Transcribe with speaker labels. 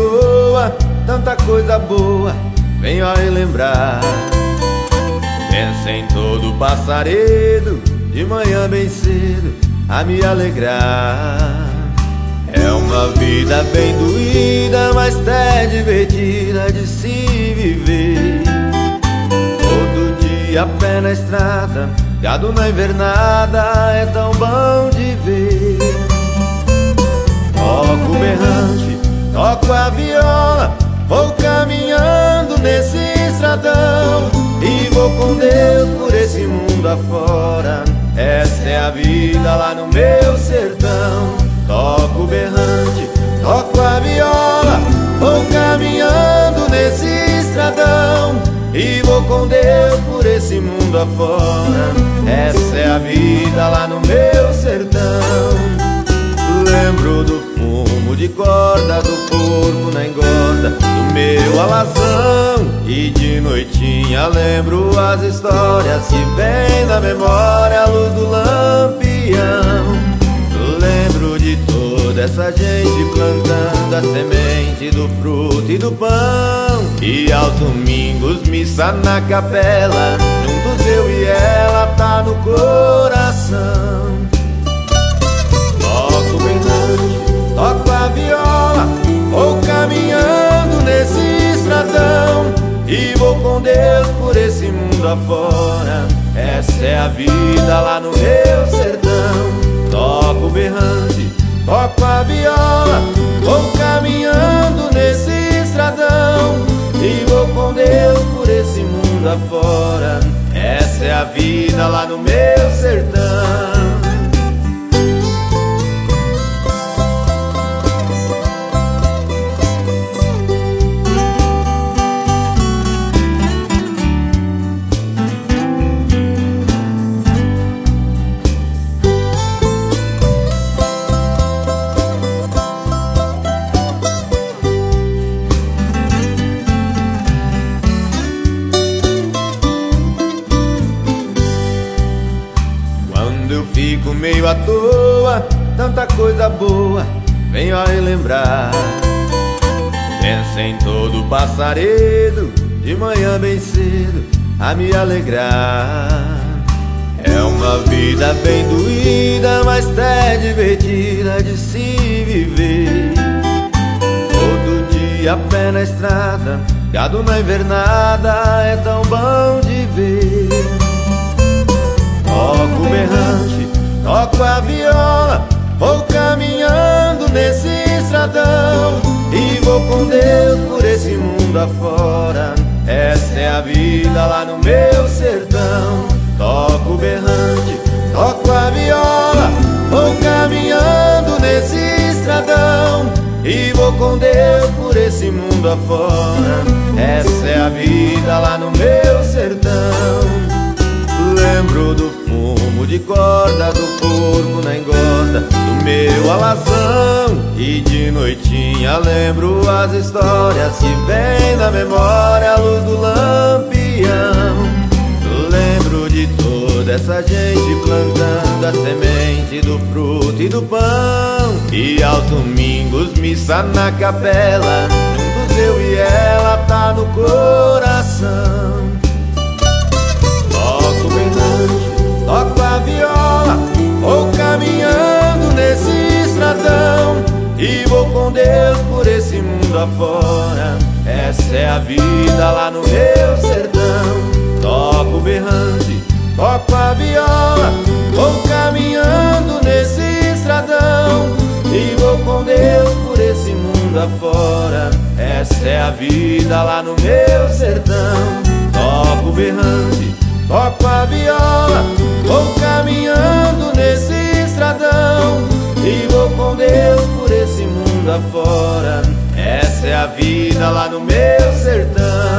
Speaker 1: toa, tanta coisa boa venho a relembrar. Penso em todo passaredo, de manhã bem cedo, a me alegrar. É uma vida bem doída, mas é divertida de se viver. Todo dia a pé na estrada, gado na invernada, é tão bom de ver. Toco o berrante, toco a viola, vou caminhando nesse estradão e vou com Deus por esse mundo afora. Essa é a vida lá no meu sertão. Toco o berrante, toco a viola, vou caminhando nesse estradão e vou com Deus por esse mundo afora. Essa é a vida lá no meu sertão. Lembro do fumo de corda, do porco na engorda, do meu alazão. E de noitinha lembro as histórias que vem na memória, a luz do lampião. Lembro de toda essa gente plantando a semente do fruto e do pão. E aos domingos missa na capela, juntos eu e ela tá no coração. Toco o berrante, toco a viola, vou caminhando nesse estradão e vou com Deus por esse mundo afora. Essa é a vida lá no meu sertão. Toco o berrante, toco a viola, vou caminhando nesse estradão e vou com Deus por esse mundo afora. Essa é a vida lá no meu sertão. Eu fico meio à toa, tanta coisa boa venho a relembrar. Penso em todo passaredo, de manhã bem cedo, a me alegrar. É uma vida bem doída, mas é divertida de se viver. Todo dia a pé na estrada, gado na invernada, é tão bom de ver. Toco o berrante, toco a viola, vou caminhando nesse estradão e vou com Deus por esse mundo afora. Essa é a vida lá no meu sertão. Toco o berrante, toco a viola, vou caminhando nesse estradão e vou com Deus por esse mundo afora. Essa é a vida lá no meu sertão. Lembro do fumo de corda, do porco na engorda, do meu alazão. E de noitinha lembro as histórias que vem na memória, a luz do lampião. Lembro de toda essa gente plantando a semente do fruto e do pão. E aos domingos missa na capela, juntos eu e ela tá no coração. Toco o berrante, toco a viola, vou caminhando nesse estradão e vou com Deus por esse mundo afora. Essa é a vida lá no meu sertão. Toco o berrante, toco a viola, vou caminhando nesse estradão e vou com Deus por esse mundo afora. Essa é a vida lá no meu sertão. Toco o berrante, toco a viola, vou caminhando nesse estradão e vou com Deus por esse mundo afora. Essa é a vida lá no meu sertão.